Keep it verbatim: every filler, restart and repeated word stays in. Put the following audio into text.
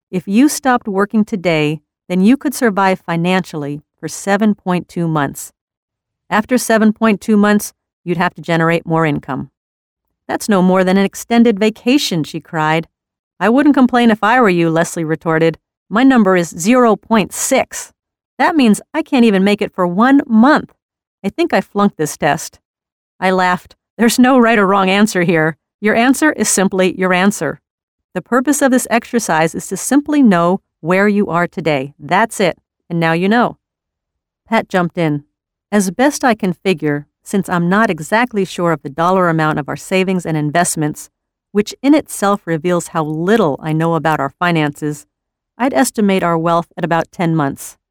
If you stopped working today, then you could survive financially for seven point two months. After seven point two months, you'd have to generate more income. That's no more than an extended vacation, she cried. I wouldn't complain if I were you, Leslie retorted. My number is zero point six. That means I can't even make it for one month. I think I flunked this test. I laughed. There's no right or wrong answer here. Your answer is simply your answer. The purpose of this exercise is to simply know where you are today. That's it. And now you know. Pat jumped in. As best I can figure, since I'm not exactly sure of the dollar amount of our savings and investments, which in itself reveals how little I know about our finances, I'd estimate our wealth at about ten months.